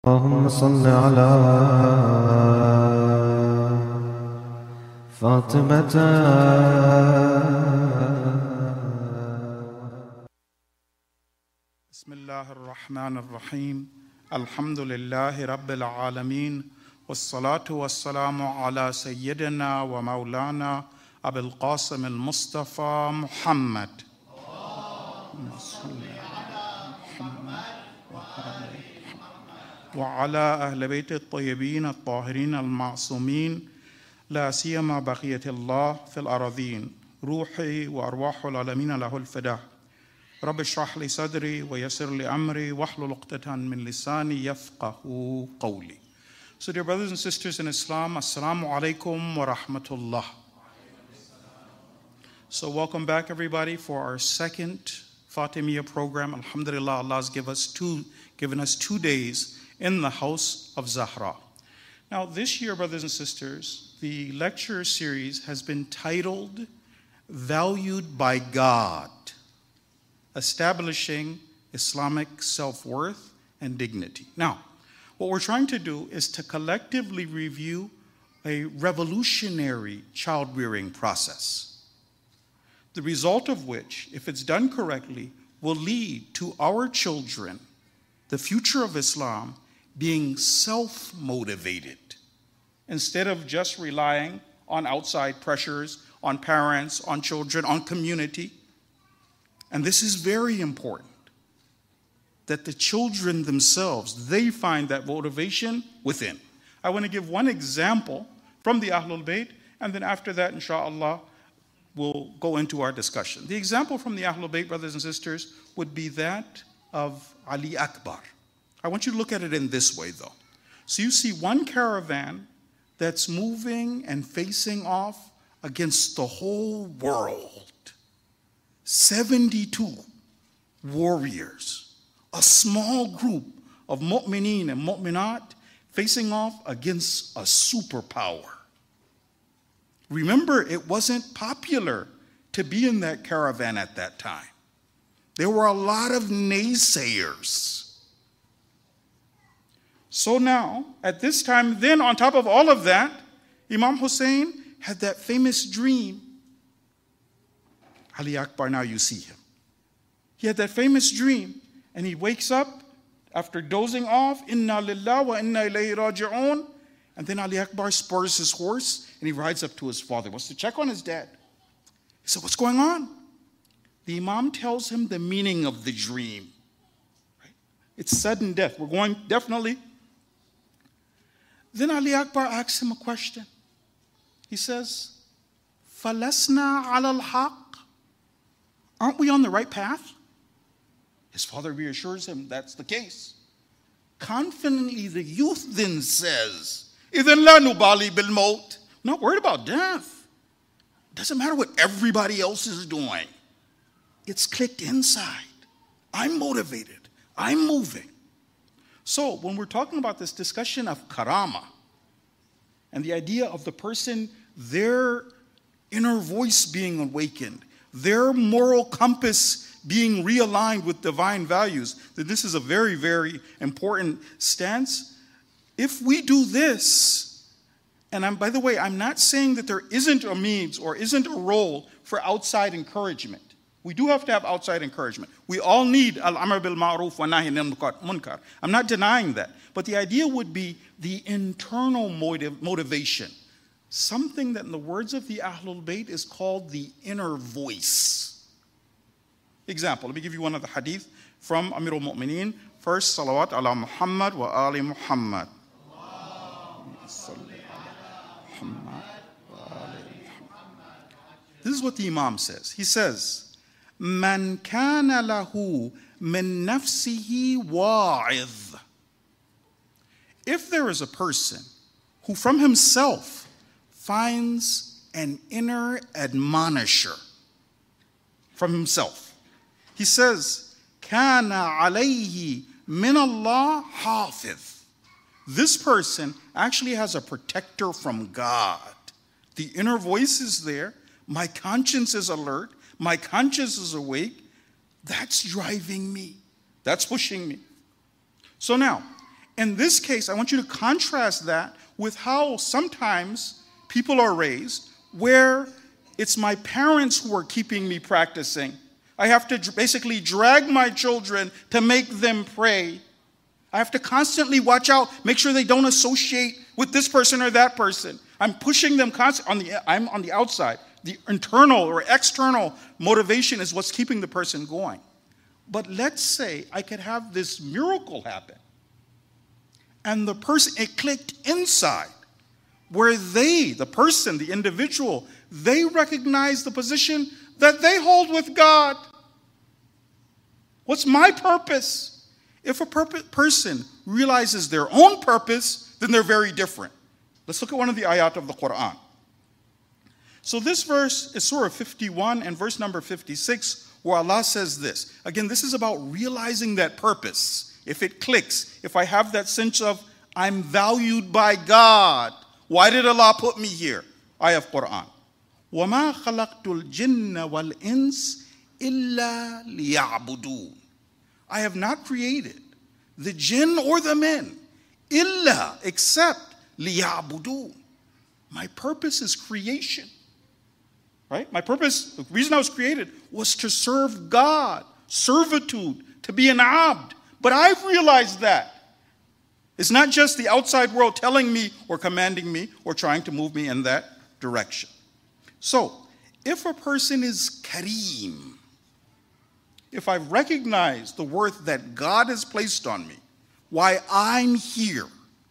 اللهم صل على فاطمة. بسم الله الرحمن الرحيم. الحمد لله رب العالمين، والصلاة والسلام على سيدنا ومولانا أبي القاسم المصطفى محمد. وعلى أهل بيت الطيبين الطاهرين المعصومين، لا سيما بقية الله في الأراضين، روحي وأرواح العالمين له الفداء. رب اشرح لي صدري ويسر لي أمري واحلل عقدة من لساني يفقه قولي. So dear brothers and sisters in Islam, Assalamu alaikum wa rahmatullah. So welcome back everybody for our second Fatimiyya program. Alhamdulillah, Allah has given us 2 days in the house of Zahra. Now this year, brothers and sisters, the lecture series has been titled Valued by God, Establishing Islamic Self-Worth and Dignity. Now, what we're trying to do is to collectively review a revolutionary child-rearing process, the result of which, if it's done correctly, will lead to our children, the future of Islam, being self-motivated instead of just relying on outside pressures, on parents, on children, on community. And this is very important, that the children themselves, they find that motivation within. I want to give one example from the Ahlul Bayt, and then after that, inshallah, we'll go into our discussion. The example from the Ahlul Bayt, brothers and sisters, would be that of Ali Akbar. I want you to look at it in this way, though. So you see one caravan that's moving and facing off against the whole world. 72 warriors, a small group of mu'mineen and mu'minat facing off against a superpower. Remember, it wasn't popular to be in that caravan at that time. There were a lot of naysayers. So now, at this time, then on top of all of that, Imam Hussein had that famous dream. Ali Akbar, now you see him. He had that famous dream, and he wakes up after dozing off, Inna lillah wa inna ilayhi raji'un, and then Ali Akbar spurs his horse, and he rides up to his father, wants to check on his dad. He said, what's going on? The Imam tells him the meaning of the dream. Right? It's sudden death. We're going definitely. Then Ali Akbar asks him a question. He says, Falasna ala al-haq? Aren't we on the right path? His father reassures him that's the case. Confidently, the youth then says, Idhan la nubali bil maut. Not worried about death. Doesn't matter what everybody else is doing. It's clicked inside. I'm motivated. I'm moving. So when we're talking about this discussion of karama and the idea of the person, their inner voice being awakened, their moral compass being realigned with divine values, then this is a very, very important stance. If we do this, and by the way, I'm not saying that there isn't a means or isn't a role for outside encouragement. We do have to have outside encouragement. We all need al-amr bil ma'ruf wa nahy anil munkar. I'm not denying that. But the idea would be the internal motivation. Something that in the words of the Ahlul Bayt is called the inner voice. Example, let me give you one of the hadith from Amir al-Mu'mineen. First, salawat ala Muhammad wa ali Muhammad. This is what the Imam says. He says, Man kana lahu min nafsihi wa'idh. If there is a person who from himself finds an inner admonisher from himself, he says, Kana alayhi min Allah hafidh. This person actually has a protector from God. The inner voice is there. My conscience is alert. My conscience is awake. That's driving me. That's pushing me. So now, In this case, I want you to contrast that with how sometimes people are raised, where it's my parents who are keeping me practicing. I have to basically drag my children to make them pray. I have to constantly watch out, make sure they don't associate with this person or that person. I'm pushing them constantly. I'm on the outside. The internal or external motivation is what's keeping the person going. But let's say I could have this miracle happen, and the person, it clicked inside, where they, the person, the individual, they recognize the position that they hold with God. What's my purpose? If a person realizes their own purpose, then they're very different. Let's look at one of the ayat of the Quran. So this verse is Surah 51 and verse number 56, where Allah says this. Again, this is about realizing that purpose. If it clicks, if I have that sense of I'm valued by God, why did Allah put me here? Ayah of Quran. وَمَا خَلَقْتُ الْجِنَّ وَالْإِنسِ إِلَّا لِيَعْبُدُونَ. I have not created the jinn or the men, illa, except liya'budun. My purpose is creation. Right? My purpose, the reason I was created was to serve God, servitude, to be an abd. But I've realized that. It's not just the outside world telling me or commanding me or trying to move me in that direction. So, if a person is kareem, if I recognize the worth that God has placed on me, why I'm here,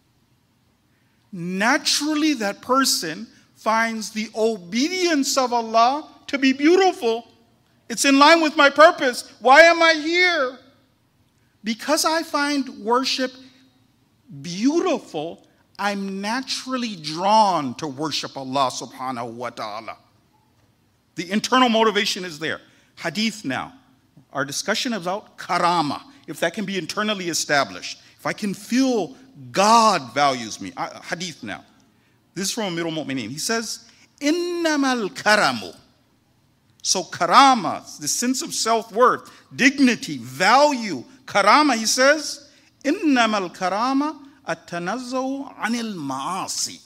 naturally that person finds the obedience of Allah to be beautiful. It's in line with my purpose. Why am I here? Because I find worship beautiful, I'm naturally drawn to worship Allah subhanahu wa ta'ala. The internal motivation is there. Hadith now. Our discussion about karama, if that can be internally established. If I can feel God values me. Hadith now. This is from Amirul Mu'mineen. He says, Innamal karamu. So karama, the sense of self-worth, dignity, value. Karama, he says, Innamal karama at-tanazzahu anil ma'asi.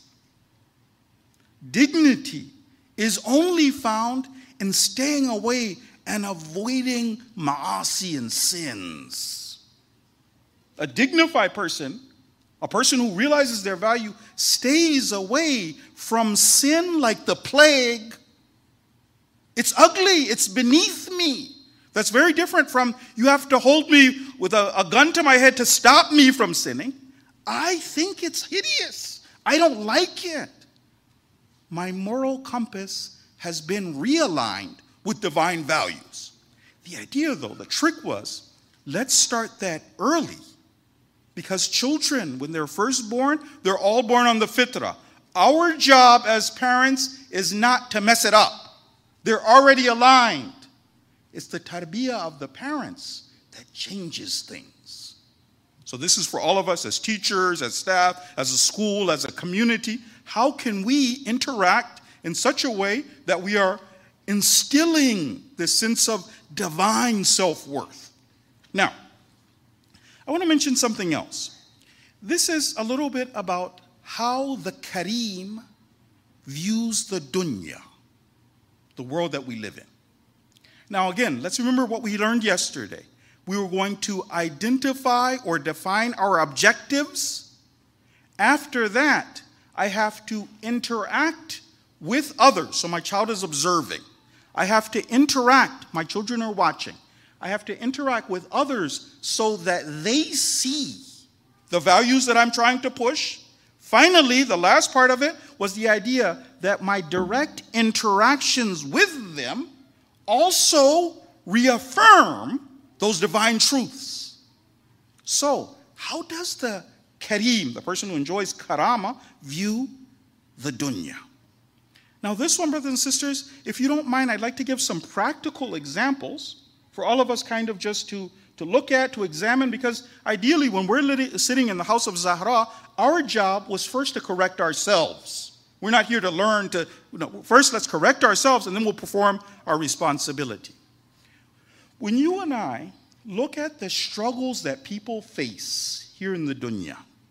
Dignity is only found in staying away and avoiding ma'asi and sins. A dignified person, a person who realizes their value, stays away from sin like the plague. It's ugly, it's beneath me. That's very different from you have to hold me with a gun to my head to stop me from sinning. I think it's hideous. I don't like it. My moral compass has been realigned with divine values. The idea, though, the trick was, let's start that early. Because children, when they're first born, they're all born on the fitrah. Our job as parents is not to mess it up. They're already aligned. It's the tarbiyah of the parents that changes things. So this is for all of us as teachers, as staff, as a school, as a community. How can we interact in such a way that we are instilling this sense of divine self-worth? Now, I want to mention something else. This is a little bit about how the Kareem views the dunya, the world that we live in. Now again, let's remember what we learned yesterday. We were going to identify or define our objectives. After that, I have to interact with others. So my child is observing. I have to interact. My children are watching. I have to interact with others so that they see the values that I'm trying to push. Finally, the last part of it was the idea that my direct interactions with them also reaffirm those divine truths. So, how does the Kareem, the person who enjoys karama, view the dunya? Now this one, brothers and sisters, if you don't mind, I'd like to give some practical examples for all of us kind of just to look at, to examine, because ideally when we're sitting in the house of Zahra, our job was first to correct ourselves. We're not here to learn to, first let's correct ourselves and then we'll perform our responsibility. When you and I look at the struggles that people face here in the dunya,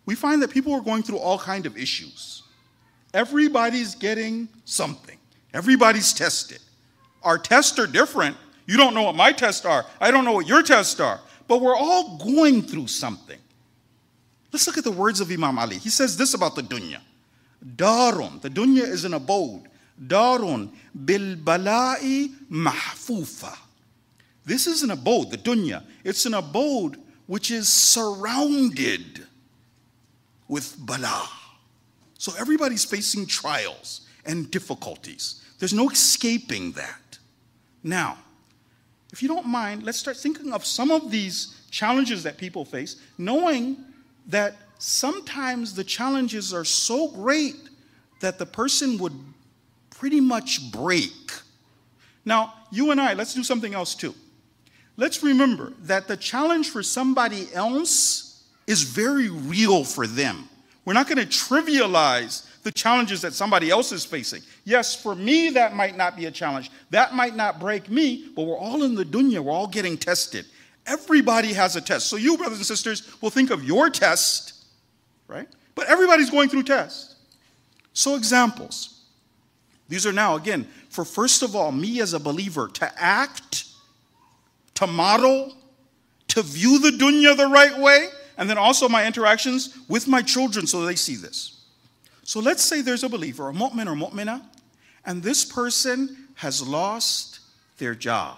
we find that people are going through all kinds of issues. Everybody's getting something. Everybody's tested. Our tests are different. You don't know what my tests are. I don't know what your tests are. But we're all going through something. Let's look at the words of Imam Ali. He says this about the dunya. Darun. The dunya is an abode. Darun bil bala'i mahfufa. This is an abode, the dunya. It's an abode which is surrounded with bala. So everybody's facing trials and difficulties. There's no escaping that. Now, if you don't mind, let's start thinking of some of these challenges that people face, knowing that sometimes the challenges are so great that the person would pretty much break. Now, you and I, let's do something else too. Let's remember that the challenge for somebody else is very real for them. We're not going to trivialize the challenges that somebody else is facing. Yes, for me, that might not be a challenge. That might not break me, but we're all in the dunya. We're all getting tested. Everybody has a test. So you, brothers and sisters, will think of your test, right? But everybody's going through tests. So examples. These are now, again, for first of all, me as a believer to act, to model, to view the dunya the right way, and then also my interactions with my children so they see this. So let's say there's a believer, a mu'min or mu'mina, and this person has lost their job.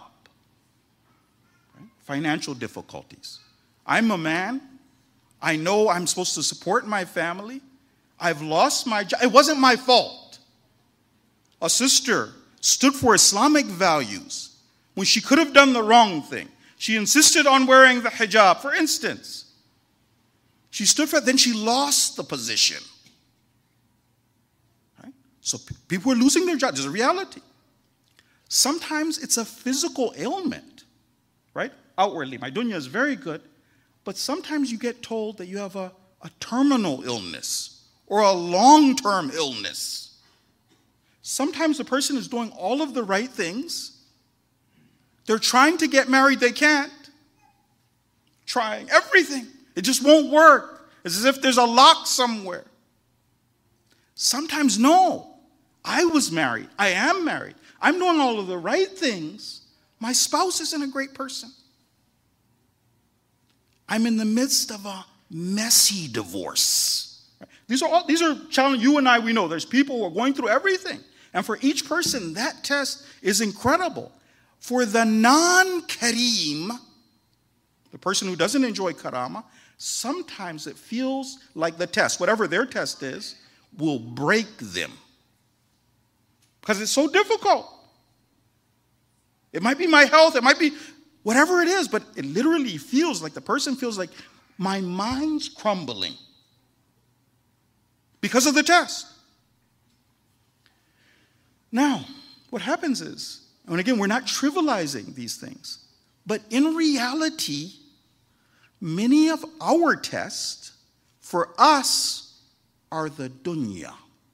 Right? Financial difficulties. I'm a man. I know I'm supposed to support my family. I've lost my job. It wasn't my fault. A sister stood for Islamic values when she could have done the wrong thing. She insisted on wearing the hijab, for instance. She stood for it, then she lost the position. Right? So people are losing their jobs. It's a reality. Sometimes it's a physical ailment, right? Outwardly, my dunya is very good, but sometimes you get told that you have a terminal illness or a long-term illness. Sometimes the person is doing all of the right things. They're trying to get married, they can't. Trying everything. It just won't work. It's as if there's a lock somewhere. Sometimes, no. I was married. I am married. I'm doing all of the right things. My spouse isn't a great person. I'm in the midst of a messy divorce. These are challenges you and I, we know. There's people who are going through everything. And for each person, that test is incredible. For the non-kareem, the person who doesn't enjoy karama, sometimes it feels like the test, whatever their test is, will break them. Because it's so difficult. It might be my health, it might be whatever it is, but it literally feels like the person feels like my mind's crumbling because of the test. Now, what happens is, and again, we're not trivializing these things, but in reality, many of our tests for us are the dunya.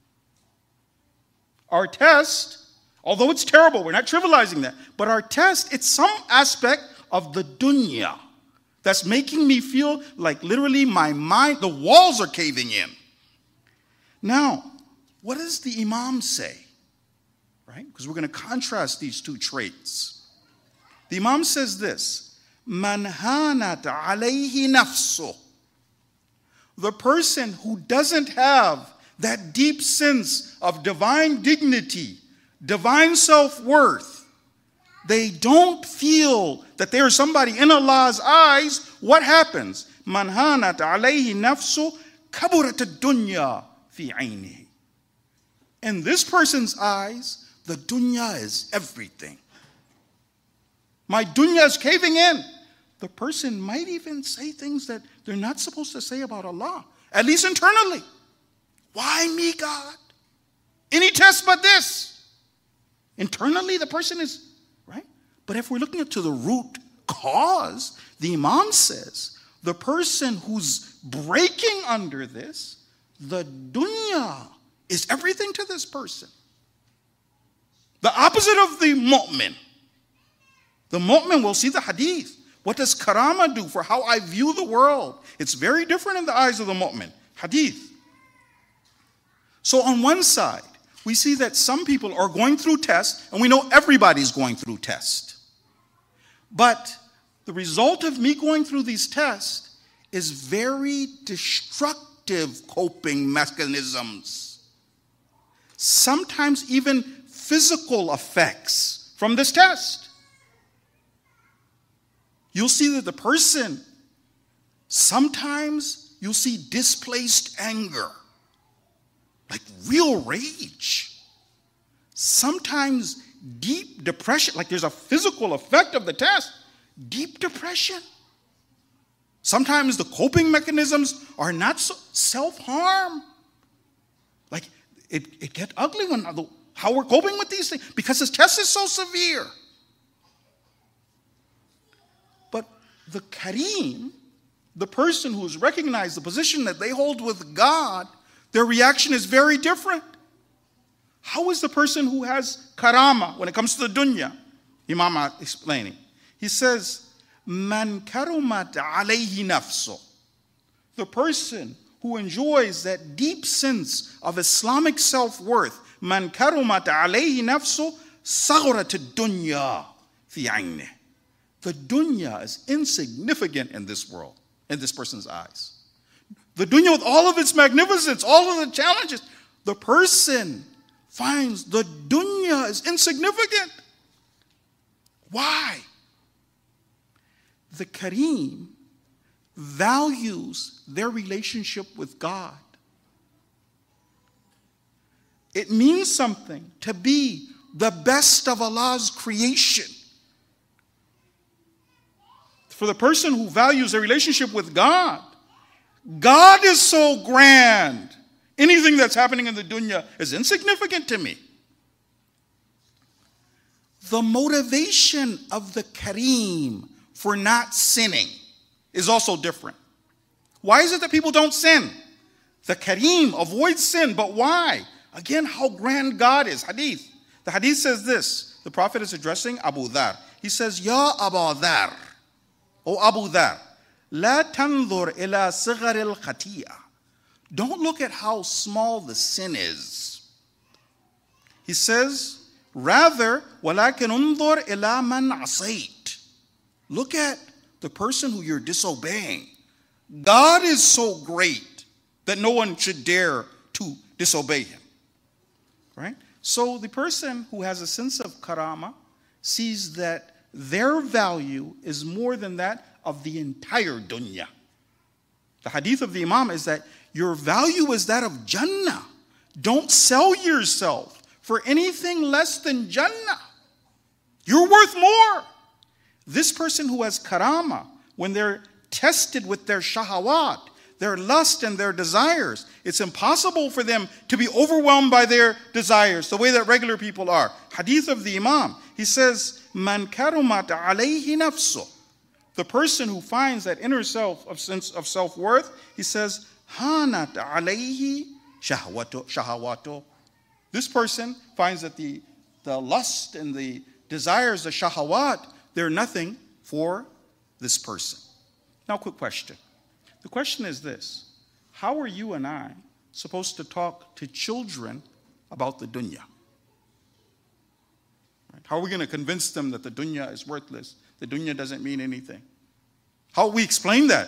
Our test, although it's terrible, we're not trivializing that, but our test, it's some aspect of the dunya that's making me feel like literally my mind, the walls are caving in. Now, what does the Imam say? Right? Because we're going to contrast these two traits. The Imam says this, Man hanat alayhi nafsuh. The person who doesn't have that deep sense of divine dignity, divine self-worth, they don't feel that they are somebody in Allah's eyes, what happens? Man hanat alayhi nafsuh kaburat ad-dunya fi aynihi. In this person's eyes, the dunya is everything. My dunya is caving in. The person might even say things that they're not supposed to say about Allah, at least internally. Why me, God? Any test but this? Internally, the person is, right? But if we're looking to the root cause, the Imam says, the person who's breaking under this, the dunya is everything to this person. The opposite of the mu'min. The mu'min will see the hadith. What does karama do for how I view the world? It's very different in the eyes of the mu'min. hadith. So on one side, we see that some people are going through tests, and we know everybody's going through tests. But the result of me going through these tests is very destructive coping mechanisms. Sometimes even physical effects from this test. You'll see that the person, sometimes you'll see displaced anger, like real rage. Sometimes deep depression, like there's a physical effect of the test, deep depression. Sometimes the coping mechanisms are not so self-harm. Like it gets ugly when how we're coping with these things because this test is so severe. But the Kareem, the person who's recognized the position that they hold with God, their reaction is very different. How is the person who has karama when it comes to the dunya? Imam explaining. He says, Man karumat alayhi nafso. The person who enjoys that deep sense of Islamic self-worth, Man karumat alayhi nafso, sagharat dunya fi aynih. The dunya is insignificant in this world, in this person's eyes. The dunya with all of its magnificence, all of the challenges, the person finds the dunya is insignificant. Why? The Kareem values their relationship with God. It means something to be the best of Allah's creation. For the person who values their relationship with God, God is so grand. Anything that's happening in the dunya is insignificant to me. The motivation of the Kareem for not sinning is also different. Why is it that people don't sin? The Kareem avoids sin, but why? Again, how grand God is. Hadith. The hadith says this. The Prophet is addressing Abu Dhar. He says, Ya Abu Dhar, O Abu Dhar, La tanzur ila sighar al-khati'ah. Don't look at how small the sin is. He says, rather, walakin unzur ila man asayt. Look at the person who you're disobeying. God is so great that no one should dare to disobey him. Right? So the person who has a sense of karama sees that their value is more than that of the entire dunya. The hadith of the Imam is that your value is that of Jannah. Don't sell yourself for anything less than Jannah. You're worth more. This person who has karama, when they're tested with their shahawat, their lust and their desires, it's impossible for them to be overwhelmed by their desires the way that regular people are. Hadith of the Imam, he says, Man karumat alayhi nafso. The person who finds that inner self of sense of self-worth, he says, Hanat alayhi shahawato. This person finds that the lust and the desires, the shahawat, they're nothing for this person. Now, quick question. The question is this. How are you and I supposed to talk to children about the dunya? Right? How are we going to convince them that the dunya is worthless? The dunya doesn't mean anything. How we explain that?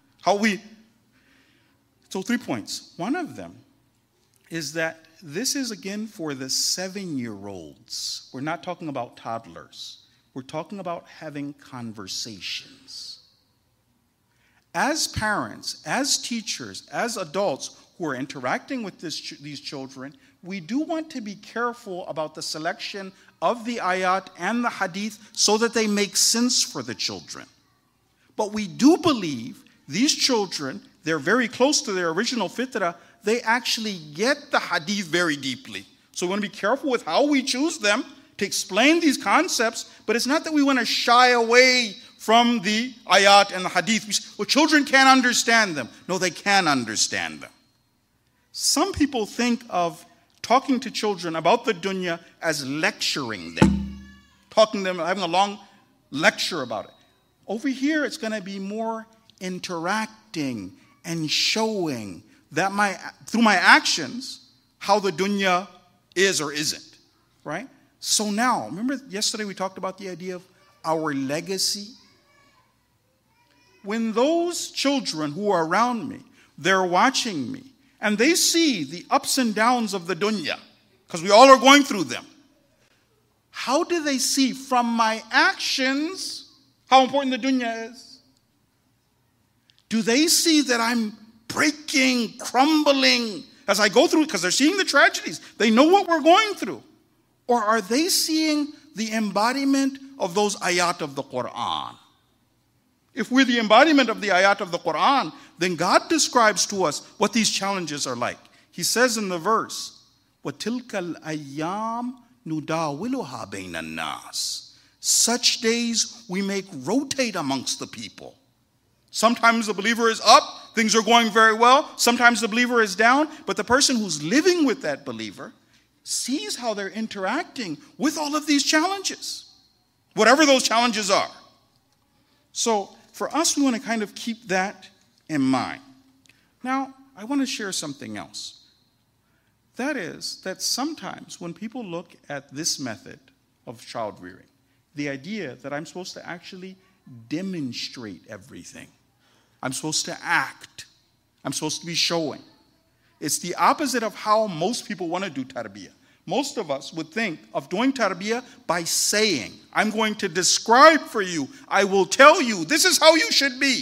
So 3 points. One of them is that this is again for the 7-year-olds. We're not talking about toddlers. We're talking about having conversations. As parents, as teachers, as adults who are interacting with these children, we do want to be careful about the selection of the ayat and the hadith so that they make sense for the children. But we do believe these children, they're very close to their original fitrah, they actually get the hadith very deeply. So we want to be careful with how we choose them to explain these concepts, but it's not that we want to shy away from the ayat and the hadith. Well, children can't understand them. No, they can understand them. Some people think of talking to children about the dunya as lecturing them, talking to them, having a long lecture about it. Over here, it's going to be more interacting and showing that through my actions, how the dunya is or isn't, right? So now, remember yesterday we talked about the idea of our legacy? When those children who are around me, they're watching me, and they see the ups and downs of the dunya, because we all are going through them, how do they see from my actions how important the dunya is? Do they see that I'm breaking, crumbling as I go through it? Because they're seeing the tragedies. They know what we're going through. Or are they seeing the embodiment of those ayat of the Quran? If we're the embodiment of the ayat of the Quran, then God describes to us what these challenges are like. He says in the verse, وَتِلْكَ الْأَيَّامُ نُدَاوِلُهَا بَيْنَ النَّاسِ. Such days we make rotate amongst the people. Sometimes the believer is up, things are going very well. Sometimes the believer is down, but the person who's living with that believer sees how they're interacting with all of these challenges, whatever those challenges are. So for us, we want to kind of keep that in mind. Now, I want to share something else. That is that sometimes when people look at this method of child rearing, the idea that I'm supposed to actually demonstrate everything, I'm supposed to act, I'm supposed to be showing. It's the opposite of how most people want to do tarbiyah. Most of us would think of doing tarbiyah by saying, I'm going to describe for you, I will tell you, this is how you should be.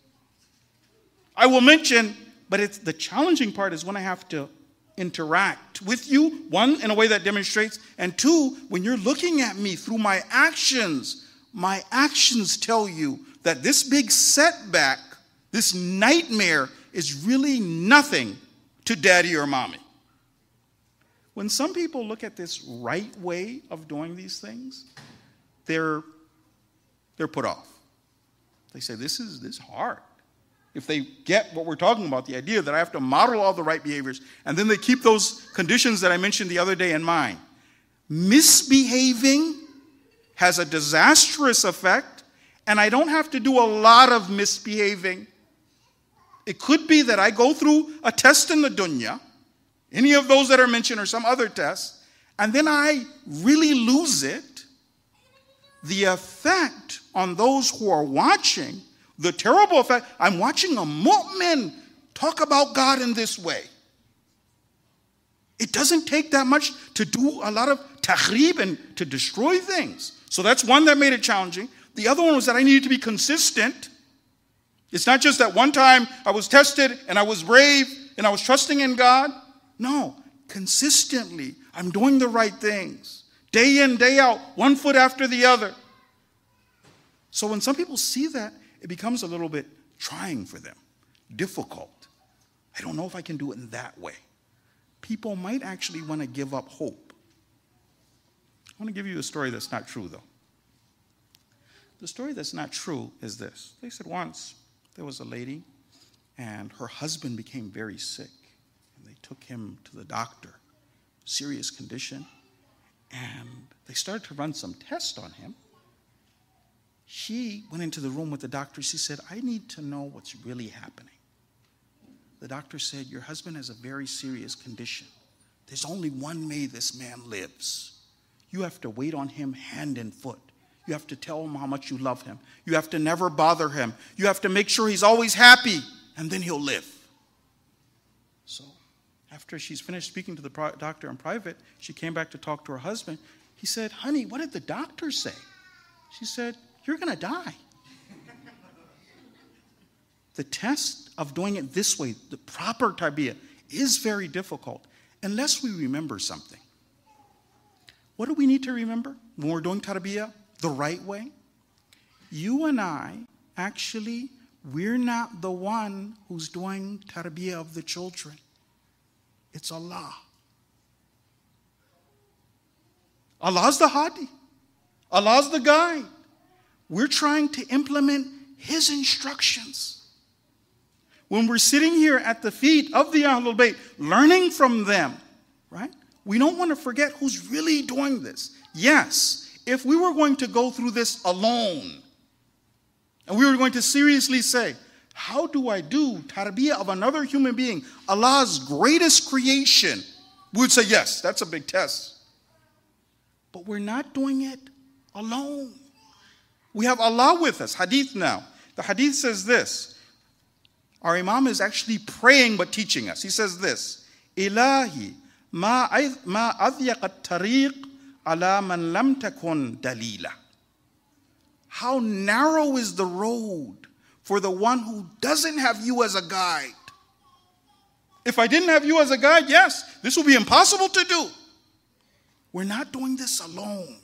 I will mention, but it's the challenging part is when I have to interact with you, one, in a way that demonstrates, and two, when you're looking at me through my actions tell you that this big setback, this nightmare is really nothing to daddy or mommy. When some people look at this right way of doing these things, they're put off. They say, this is hard. If they get what we're talking about, the idea that I have to model all the right behaviors, and then they keep those conditions that I mentioned the other day in mind. Misbehaving has a disastrous effect, and I don't have to do a lot of misbehaving. It could be that I go through a test in the dunya, any of those that are mentioned or some other test, and then I really lose it. The effect on those who are watching, the terrible effect, I'm watching a mu'min talk about God in this way. It doesn't take that much to do a lot of takhrib and to destroy things. So that's one that made it challenging. The other one was that I needed to be consistent. It's not just that one time I was tested and I was brave and I was trusting in God. No, consistently, I'm doing the right things. Day in, day out, one foot after the other. So when some people see that, it becomes a little bit trying for them, difficult. I don't know if I can do it in that way. People might actually want to give up hope. I want to give you a story that's not true, though. The story that's not true is this. They said once there was a lady, and her husband became very sick. They took him to the doctor, serious condition, and they started to run some tests on him. She went into the room with the doctor. She said, I need to know what's really happening. The doctor said, your husband has a very serious condition. There's only one way this man lives. You have to wait on him hand and foot. You have to tell him how much you love him. You have to never bother him. You have to make sure he's always happy, and then he'll live. So after she's finished speaking to the doctor in private, she came back to talk to her husband. He said, honey, what did the doctor say? She said, you're going to die. The test of doing it this way, the proper tarbiyah, is very difficult unless we remember something. What do we need to remember when we're doing tarbiyah the right way? You and I, actually, we're not the one who's doing tarbiyah of the children. It's Allah. Allah's the hadi. Allah's the guide. We're trying to implement His instructions. When we're sitting here at the feet of the Ahlul Bayt, learning from them, right? We don't want to forget who's really doing this. Yes, if we were going to go through this alone, and we were going to seriously say, How do I do tarbiyah of another human being, Allah's greatest creation? We would say, yes, that's a big test. But we're not doing it alone. We have Allah with us. Hadith now. The hadith says this. Our Imam is actually praying but teaching us. He says this. Ilahi ma adhyaq at-tariq ala man lam takun dalila. How narrow is the road for the one who doesn't have you as a guide. If I didn't have you as a guide, yes, this would be impossible to do. We're not doing this alone.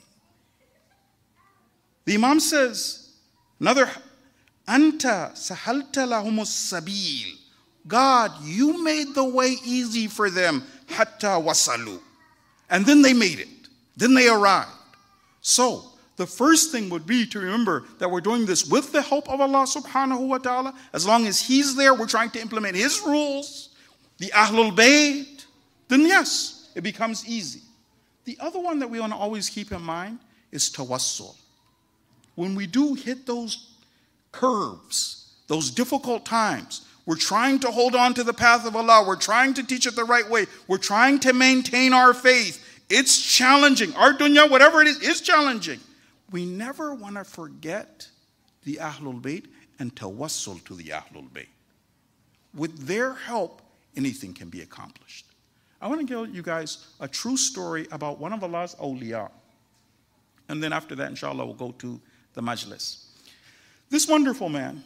The Imam says, another, Anta sahalta lahumus sabil. God, you made the way easy for them, hatta wasalu. And then they made it. Then they arrived. So, the first thing would be to remember that we're doing this with the help of Allah subhanahu wa ta'ala. As long as He's there, we're trying to implement His rules, the Ahlul Bayt, then yes, it becomes easy. The other one that we want to always keep in mind is tawassul. When we do hit those curves, those difficult times, we're trying to hold on to the path of Allah. We're trying to teach it the right way. We're trying to maintain our faith. It's challenging. Our dunya, whatever it is challenging. We never want to forget the Ahlul Bayt and tawassul to the Ahlul Bayt. With their help, anything can be accomplished. I want to give you guys a true story about one of Allah's awliya. And then after that, inshallah, we'll go to the majlis. This wonderful man,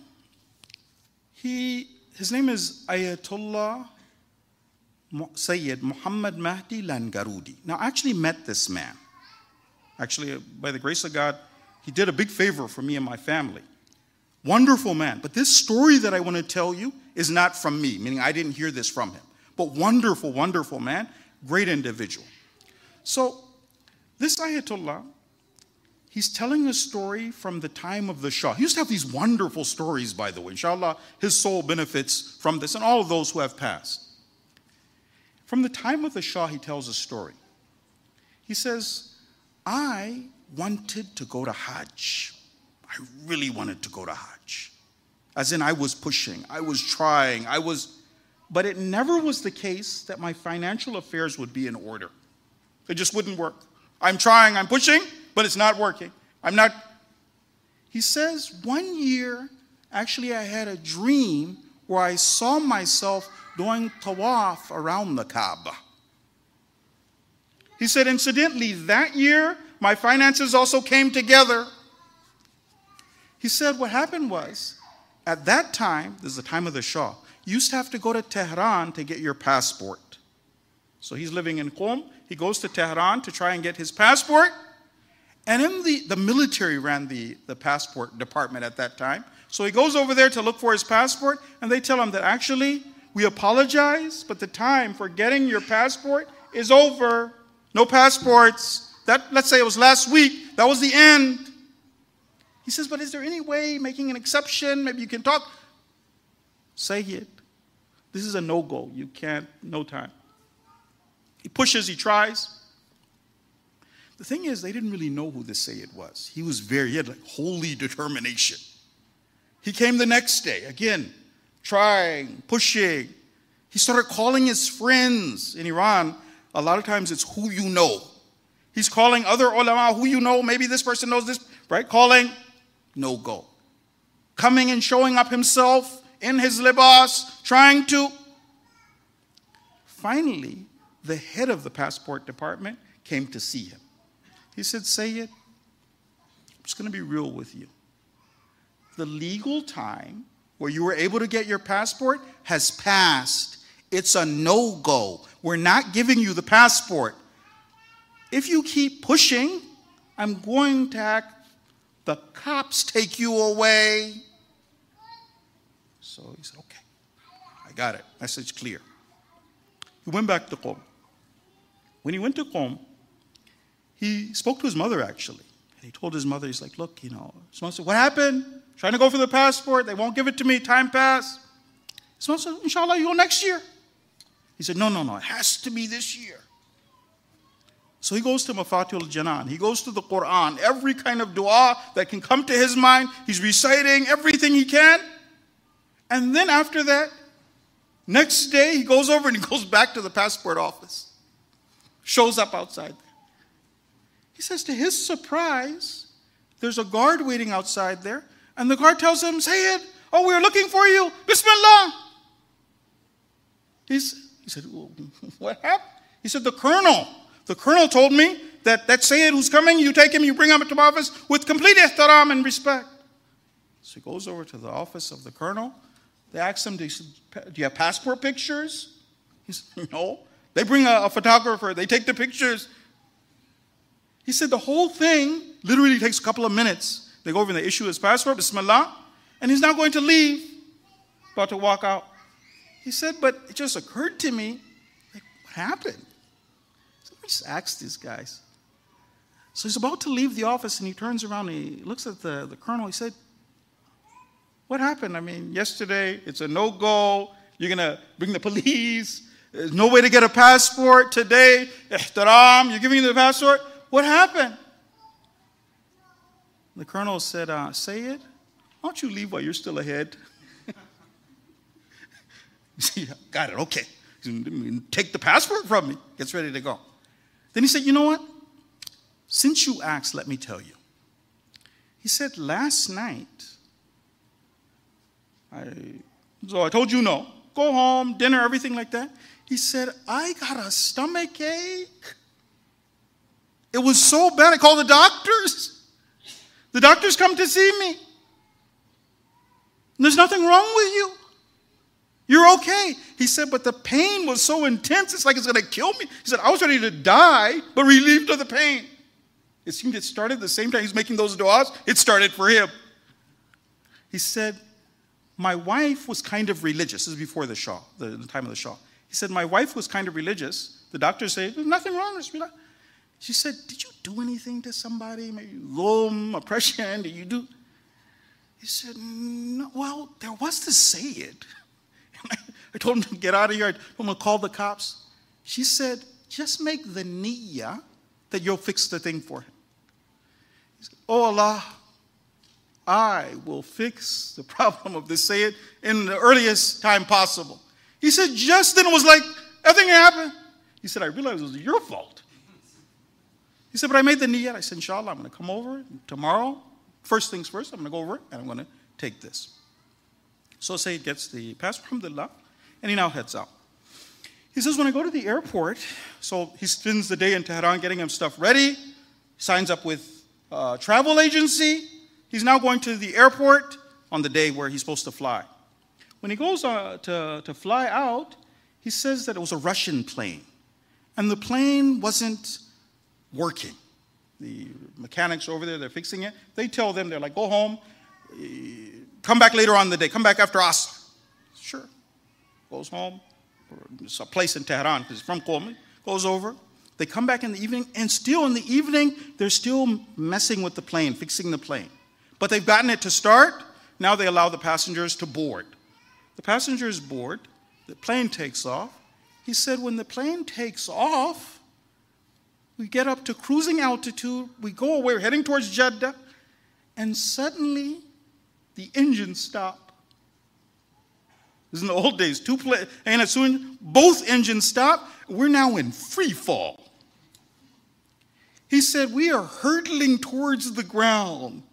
his name is Ayatollah Sayyid Muhammad Mahdi Langarudi. Now, I actually met this man. Actually, by the grace of God, he did a big favor for me and my family. Wonderful man. But this story that I want to tell you is not from me, meaning I didn't hear this from him. But wonderful, wonderful man, great individual. So, this Ayatollah, he's telling a story from the time of the Shah. He used to have these wonderful stories, by the way. Inshallah, his soul benefits from this and all of those who have passed. From the time of the Shah, he tells a story. He says, I wanted to go to Hajj. I really wanted to go to Hajj. As in, I was pushing, I was trying, but it never was the case that my financial affairs would be in order. It just wouldn't work. I'm trying, I'm pushing, but it's not working. He says, one year, actually I had a dream where I saw myself doing tawaf around the Kaaba. He said, incidentally, that year, my finances also came together. He said what happened was, at that time, this is the time of the Shah, you used to have to go to Tehran to get your passport. So he's living in Qom. He goes to Tehran to try and get his passport. And in the military ran the passport department at that time. So he goes over there to look for his passport, and they tell him that actually, we apologize, but the time for getting your passport is over. No passports. Let's say it was last week. That was the end. He says, but is there any way, making an exception, maybe you can talk? Say it. This is a no-go. You can't, no time. He pushes, he tries. The thing is, they didn't really know who this Sayyid was. He had like holy determination. He came the next day, again, trying, pushing. He started calling his friends. In Iran, a lot of times it's who you know. He's calling other ulama who you know. Maybe this person knows this, right? Calling, no go. Coming and showing up himself in his libas, trying to. Finally, the head of the passport department came to see him. He said, Sayyid, I'm just going to be real with you. The legal time where you were able to get your passport has passed. It's a no-go. We're not giving you the passport. If you keep pushing, I'm going to have the cops take you away. So he said, okay, I got it. Message clear. He went back to Qom. When he went to Qom, he spoke to his mother, actually. And he told his mother, he's like, look, his mother said, what happened? Trying to go for the passport. They won't give it to me. Time passed. His mother said, inshallah, you go next year. He said, no, it has to be this year. So he goes to Mafatihul Janan. He goes to the Quran. Every kind of dua that can come to his mind, he's reciting everything he can. And then after that, next day, he goes over and he goes back to the passport office. Shows up outside there. He says to his surprise, there's a guard waiting outside there. And the guard tells him, Sayyid, oh, we're looking for you. Bismillah. He said, what happened? He said, the colonel told me that Sayyid who's coming, you take him, you bring him to my office with complete ihtaram and respect. So he goes over to the office of the colonel. They ask him, do you have passport pictures? He said, no. They bring a photographer. They take the pictures. He said the whole thing literally takes a couple of minutes. They go over and they issue his passport, Bismillah, and he's now going to leave, about to walk out. He said, but it just occurred to me, like, what happened? So I just asked these guys. So he's about to leave the office, and he turns around and he looks at the colonel. He said, what happened? I mean, yesterday it's a no-go. You're going to bring the police. There's no way to get a passport. Today, ihtaram, you're giving me the passport. What happened? The colonel said, Sayyid, why don't you leave while you're still ahead? Got it, okay. Take the passport from me. Gets ready to go. Then he said, you know what? Since you asked, let me tell you. He said, last night, I told you no. Go home, dinner, everything like that. He said, I got a stomach ache. It was so bad, I called the doctors. The doctors come to see me. There's nothing wrong with you. You're okay. He said, but the pain was so intense, it's like it's going to kill me. He said, I was ready to die, but relieved of the pain. It seemed it started the same time he's making those du'as, it started for him. He said, my wife was kind of religious. This is before the Shah, the time of the Shah. He said, my wife was kind of religious. The doctors say, there's nothing wrong with her. She said, did you do anything to somebody? Maybe zulm, oppression, did you do? He said, no, well, there was the Sayyid. I told him to get out of here. I told him to call the cops. She said, just make the niyyah that you'll fix the thing for him. He said, oh Allah, I will fix the problem of this Sayyid in the earliest time possible. He said, just then it was like, everything happened. He said, I realized it was your fault. He said, but I made the niyyah. I said, inshallah, I'm going to come over tomorrow. First things first, I'm going to go over and I'm going to take this. So Sayyid gets the passport, alhamdulillah, and he now heads out. He says, when I go to the airport, so he spends the day in Tehran getting him stuff ready, signs up with a travel agency. He's now going to the airport on the day where he's supposed to fly. When he goes to fly out, he says that it was a Russian plane. And the plane wasn't working. The mechanics over there, they're fixing it. They tell them, they're like, go home, come back later on in the day, come back after Asr. Sure. Goes home. It's a place in Tehran, because he's from Qom. Goes over. They come back in the evening, and still in the evening, they're still messing with the plane, fixing the plane. But they've gotten it to start. Now they allow the passengers to board. The passengers board. The plane takes off. He said, when the plane takes off, we get up to cruising altitude. We go away. We're heading towards Jeddah. And suddenly, the engines stop. This is in the old days. And as soon both engines stop, we're now in free fall. He said, we are hurtling towards the ground.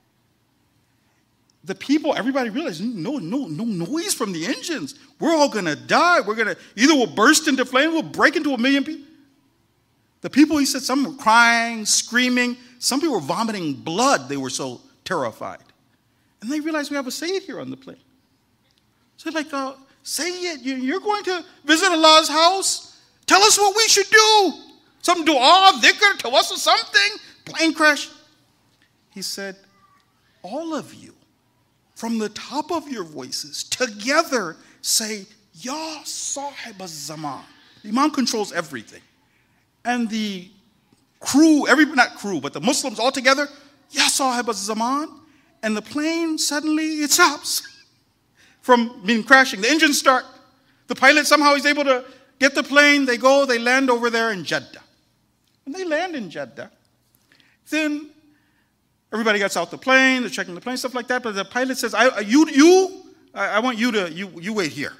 The people, everybody realized, no noise from the engines. We're all going to die. Either we'll burst into flame, we'll break into 1 million people. The people, he said, some were crying, screaming. Some people were vomiting blood. They were so terrified. And they realized we have a Sayyid here on the plane. So like, Sayyid, you're going to visit Allah's house? Tell us what we should do. Some dua, dhikr, tell us something. Plane crash. He said, all of you, from the top of your voices, together say, Ya Sahib al-Zaman. The Imam controls everything. And the crew, not crew, but the Muslims all together, Ya Sahib al-Zaman. And the plane, suddenly, it stops from being crashing. The engines start. The pilot somehow is able to get the plane. They go, they land over there in Jeddah. When they land in Jeddah, then everybody gets out the plane, they're checking the plane, stuff like that. But the pilot says, you I want you to, you wait here.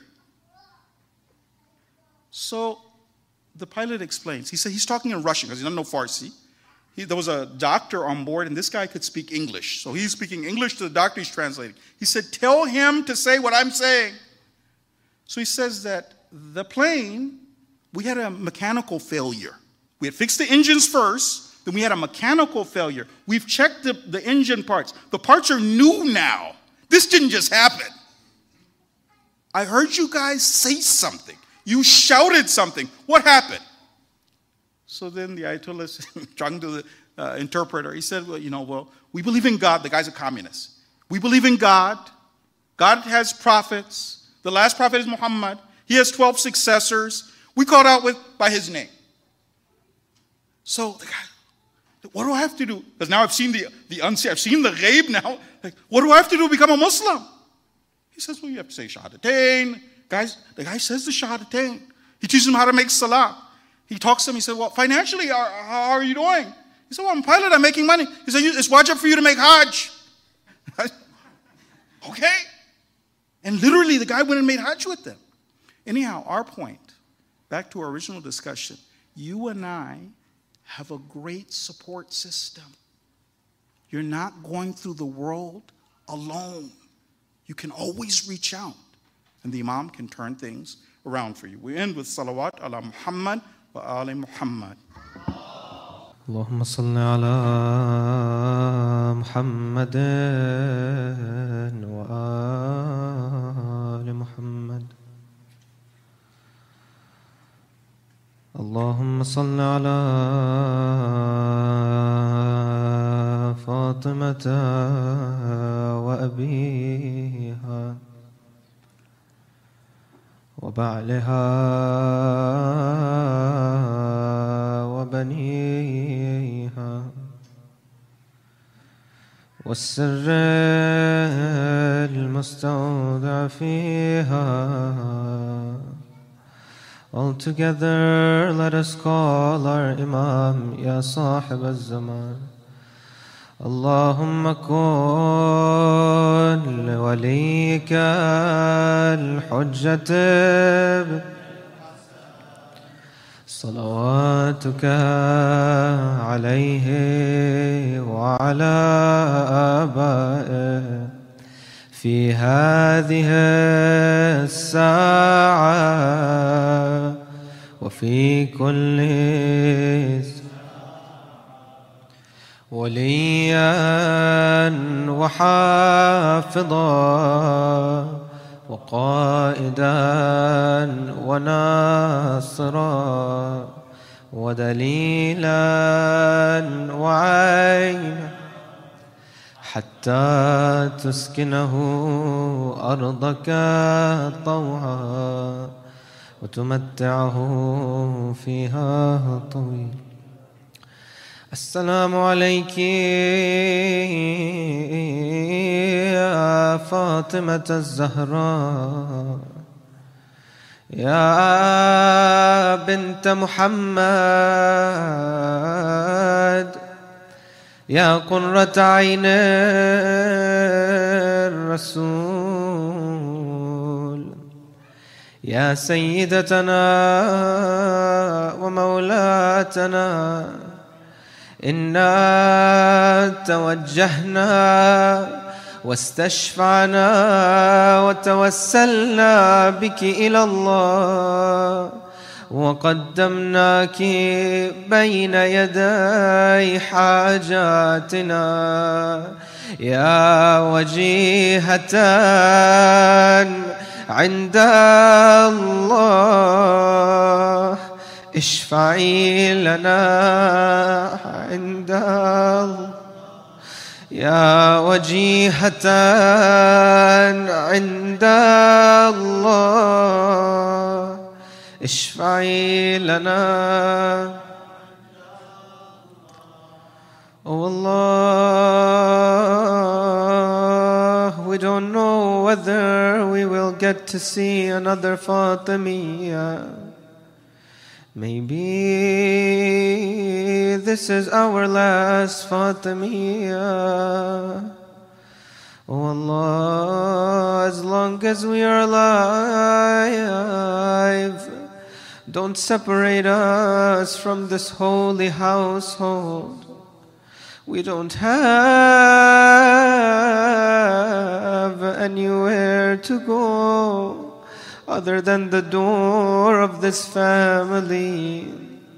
So the pilot explains. He said he's talking in Russian because he doesn't know Farsi. There was a doctor on board, and this guy could speak English. So he's speaking English to the doctor he's translating. He said, tell him to say what I'm saying. So he says that the plane, we had a mechanical failure. We had fixed the engines first, then we had a mechanical failure. We've checked the engine parts. The parts are new now. This didn't just happen. I heard you guys say something. You shouted something. What happened? So then the Ayatollah, talking to the interpreter, he said, well, we believe in God. The guy's a communist. We believe in God. God has prophets. The last prophet is Muhammad. He has 12 successors. We called out by his name. So the guy, what do I have to do? Because now I've seen the unseen. I've seen the ghaib now. Like, what do I have to do to become a Muslim? He says, well, you have to say Shahadatain. Guys, the guy says the Shahadatain. He teaches him how to make salah. He talks to him. He said, well, financially, how are you doing? He said, well, I'm a pilot. I'm making money. He said, it's wajib for you to make Hajj. Okay. And literally, the guy went and made Hajj with them. Anyhow, our point, back to our original discussion, you and I have a great support system. You're not going through the world alone. You can always reach out. And the Imam can turn things around for you. We end with salawat ala Muhammad wa ali Muhammad. اللهم صل على محمد وآل محمد. اللهم صل على فاطمة وأبيها وبعلها وبنيها والسر المستودع فيها. All together let us call our Imam, Ya Sahib al-Zaman. اللهم كن لوليك الحجة صلواتك عليه وعلى آبائه في هذه الساعة وفي كل وليا وحافظا وقائدا وناصرا ودليلا وعينا حتى تسكنه أرضك طوعا وتمتعه فيها طويلا. السلام عليك يا فاطمة الزهراء يا بنت محمد يا قرة عين الرسول يا سيدتنا ومولاتنا. إنا توجهنا واستشفعنا وتوسلنا بك إلى الله وقدمناك بين يدي حاجاتنا يا وجيهة عند الله. اشفعي لنا عند الله يا وجيهة عند الله. اشفعي لنا. Oh Allah, we don't know whether we will get to see another Fatimiyya. Maybe this is our last Fatimiyya. Oh Allah, as long as we are alive, don't separate us from this holy household. We don't have anywhere to go other than the door of this family.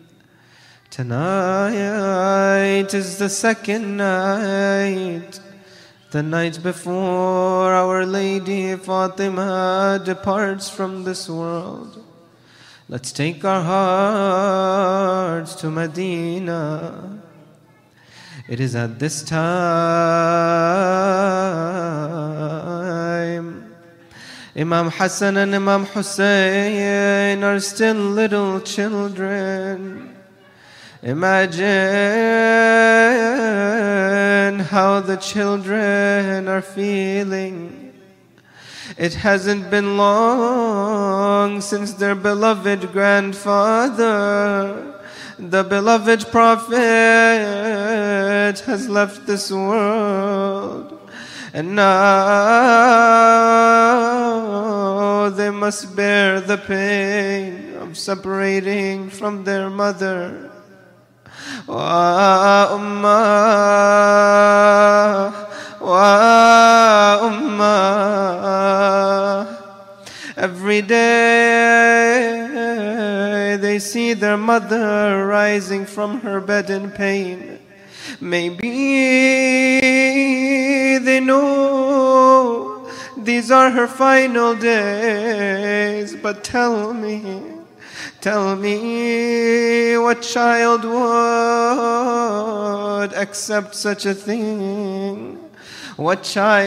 Tonight is the second night, the night before Our Lady Fatima departs from this world. Let's take our hearts to Medina. It is at this time Imam Hassan and Imam Hussein are still little children. Imagine how the children are feeling. It hasn't been long since their beloved grandfather, the beloved Prophet, has left this world. And now they must bear the pain of separating from their mother. Wa ummah, wa ummah. Every day they see their mother rising from her bed in pain. Maybe they know these are her final days, but tell me, what child would accept such a thing? What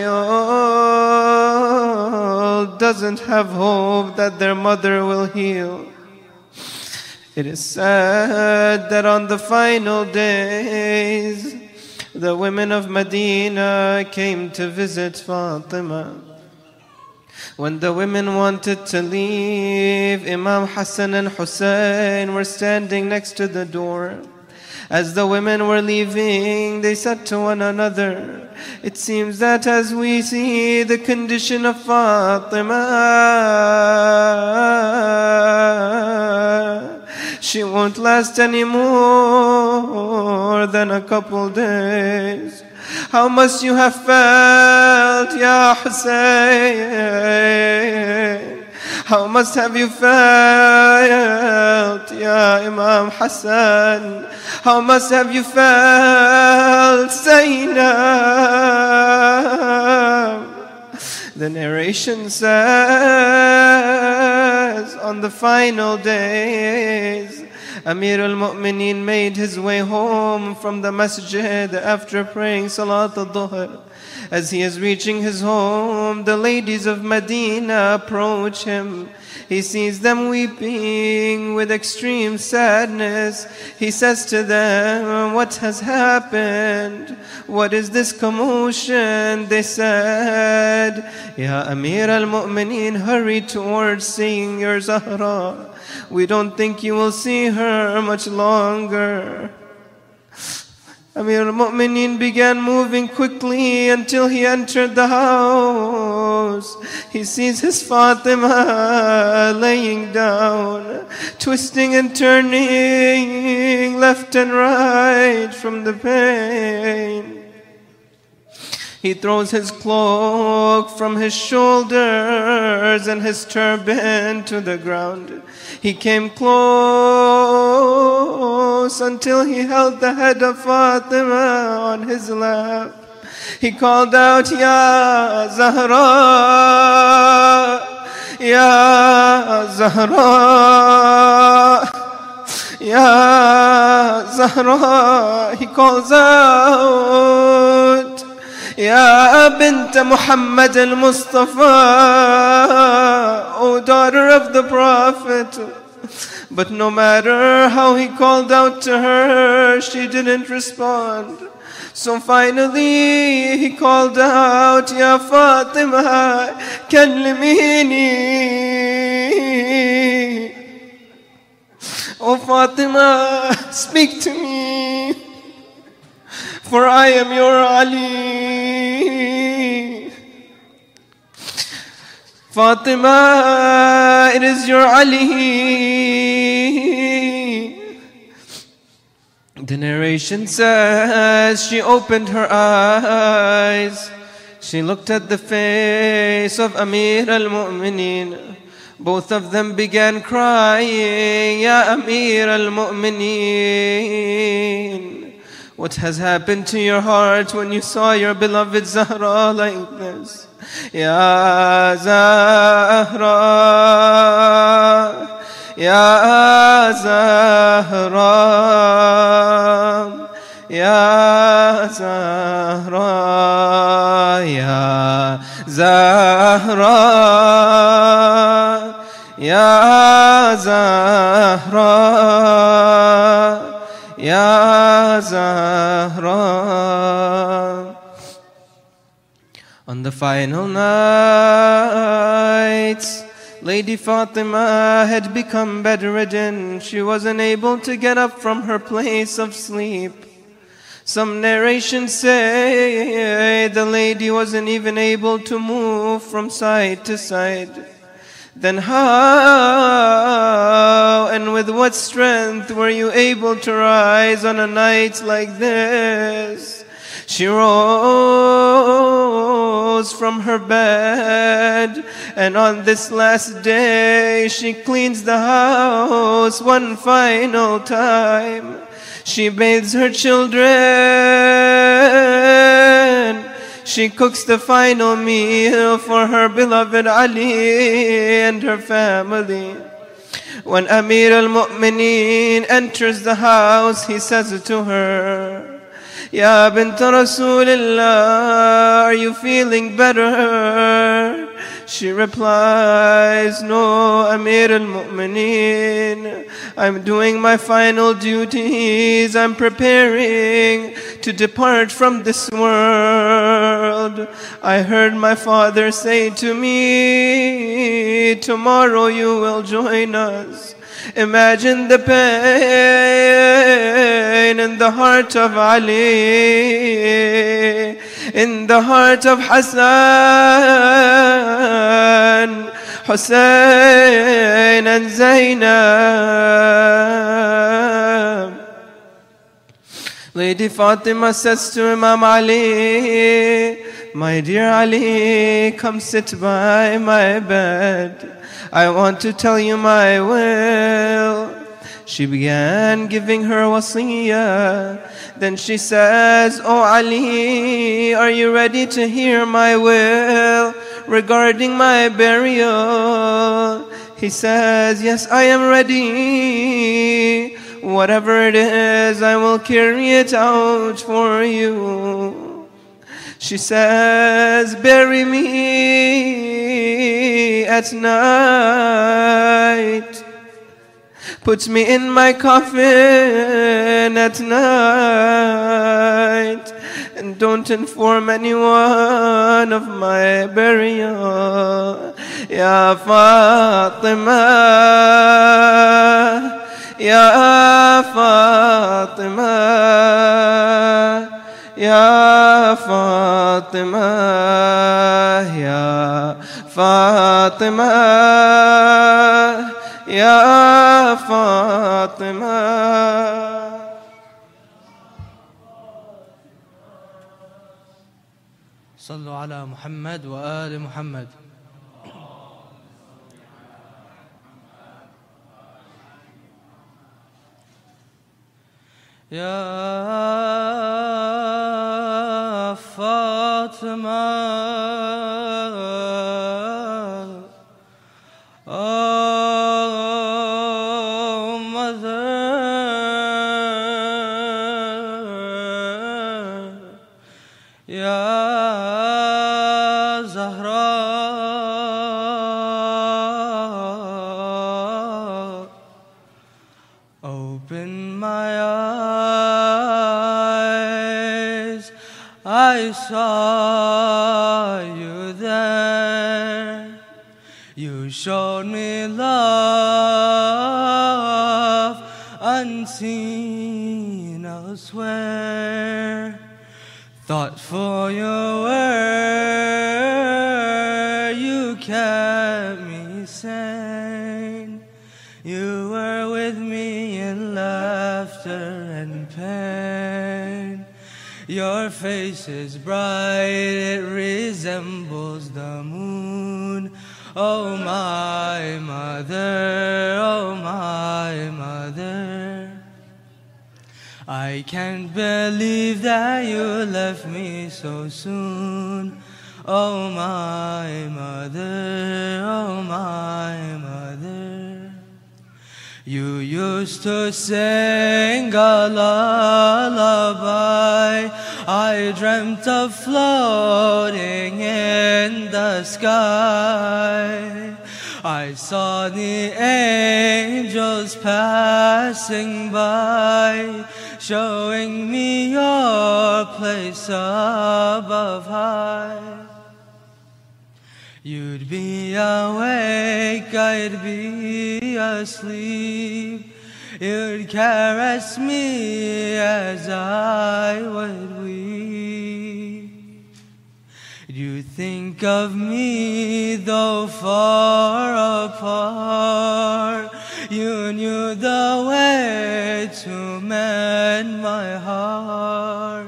child doesn't have hope that their mother will heal? It is said that on the final days, the women of Medina came to visit Fatima. When the women wanted to leave, Imam Hassan and Hussein were standing next to the door. As the women were leaving, they said to one another, "It seems that as we see the condition of Fatima, she won't last any more than a couple days. How must you have felt, Ya Hussein? How must have you felt, Ya Imam Hassan? How must have you felt, Zainab?" The narration says, on the final days, Amir al-Mu'mineen made his way home from the masjid after praying Salat al-Dhuhr. As he is reaching his home, the ladies of Medina approach him. He sees them weeping with extreme sadness. He says to them, "What has happened? What is this commotion?" They said, "Ya Amir al-Mu'mineen, hurry towards seeing your Zahra. We don't think you will see her much longer." Amir al-Mu'mineen began moving quickly until he entered the house. He sees his Fatima laying down, twisting and turning left and right from the pain. He throws his cloak from his shoulders and his turban to the ground. He came close until he held the head of Fatima on his lap. He called out, "Ya Zahra, Ya Zahra, Ya Zahra." He calls out, "Ya bint Muhammad al-Mustafa, O daughter of the Prophet." But no matter how he called out to her, she didn't respond. So finally he called out, "Ya Fatima, kallimini. Oh Fatima, speak to me, for I am your Ali." Fatima, it is your Ali. The narration says she opened her eyes. She looked at the face of Amir al-Mu'mineen. Both of them began crying, Ya Amir al-Mu'mineen, what has happened to your heart when you saw your beloved Zahra like this? Ya Zahra, Ya Zahra, Ya Zahra, Ya Zahra, Ya Zahra, Ya Zahra. On the final nights, Lady Fatima had become bedridden. She wasn't able to get up from her place of sleep. Some narrations say the lady wasn't even able to move from side to side. Then how and with what strength were you able to rise on a night like this? She rose from her bed, and on this last day she cleans the house one final time. She bathes her children. She cooks the final meal for her beloved Ali and her family. When Amir al-Mu'mineen enters the house, he says to her, Ya bint Rasulillah, are you feeling better? She replies, No, Amir al-Mu'mineen, I'm doing my final duties. I'm preparing to depart from this world. I heard my father say to me, tomorrow you will join us. Imagine the pain in the heart of Ali, in the heart of Hassan, Hussein and Zainab. Lady Fatima says to Imam Ali, my dear Ali, come sit by my bed. I want to tell you my will. She began giving her wasiyah. Then she says, Oh Ali, are you ready to hear my will regarding my burial? He says, yes, I am ready. Whatever it is, I will carry it out for you. She says, bury me at night. Put me in my coffin at night. And don't inform anyone of my burial. Ya Fatima, Ya Fatima, Ya Fatima, Ya Fatima, Ya Fatima. صلوا على محمد وآل محمد. يا فاطمة Oh mother يا Zahra Open my eyes, I saw you there. You showed me love unseen elsewhere. Thoughtful you were, you cared You were with me in laughter and pain. Your face is bright, it resembles the moon. Oh my mother, oh my mother. I can't believe that you left me so soon. Oh my mother, oh my mother. You used to sing a lullaby. I dreamt of floating in the sky. I saw the angels passing by, showing me your place above high. You'd be awake, I'd be asleep. You'd caress me as I would weep. You think of me though far apart. You knew the way to mend my heart.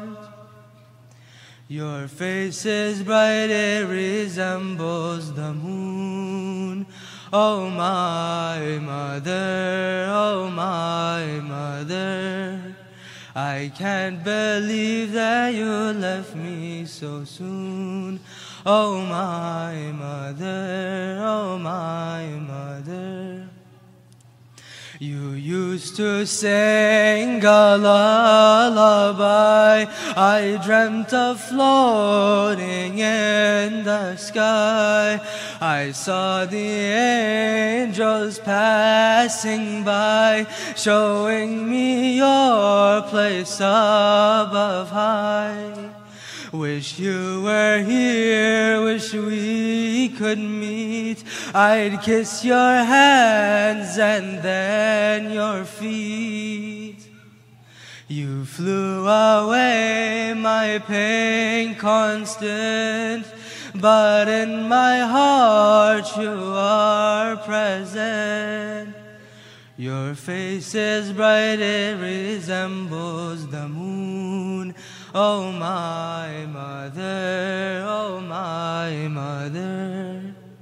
Your face is bright, it resembles the moon. Oh my mother, oh my mother. I can't believe that you left me so soon. Oh my mother, oh my mother. You used to sing a lullaby. I dreamt of floating in the sky. I saw the angels passing by, showing me your place above high. Wish you were here, wish we could meet. I'd kiss your hands and then your feet. You flew away, my pain constant, but in my heart you are present. Your face is bright, it resembles the moon. Oh my mother, oh my mother.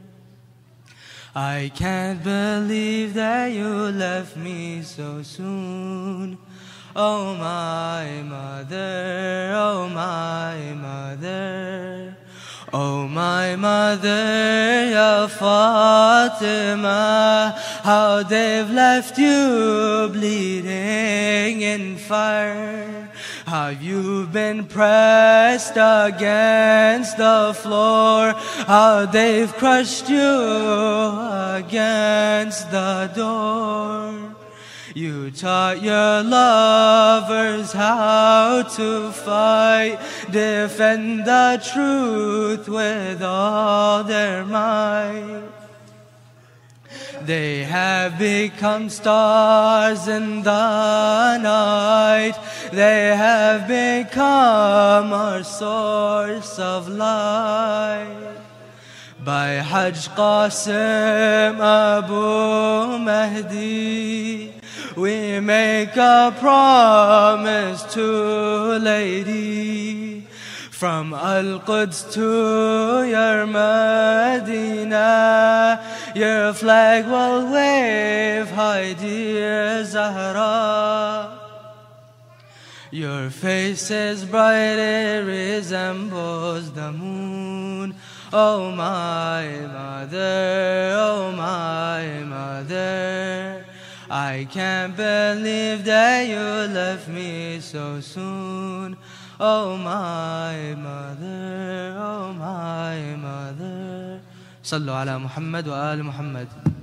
I can't believe that you left me so soon. Oh my mother, oh my mother. Oh my mother, Ya Fatima, how they've left you bleeding in fire. How you've been pressed against the floor. How they've crushed you against the door. You taught your lovers how to fight, defend the truth with all their might. They have become stars in the night. They have become our source of light. By Hajj Qasim Abu Mahdi, we make a promise to Lady. From Al-Quds to your Medina, your flag will wave high, dear Zahra. Your face is bright, it resembles the moon. Oh my mother, oh my mother. I can't believe that you left me so soon. Oh my mother, oh my mother. صلوا على محمد وآل محمد.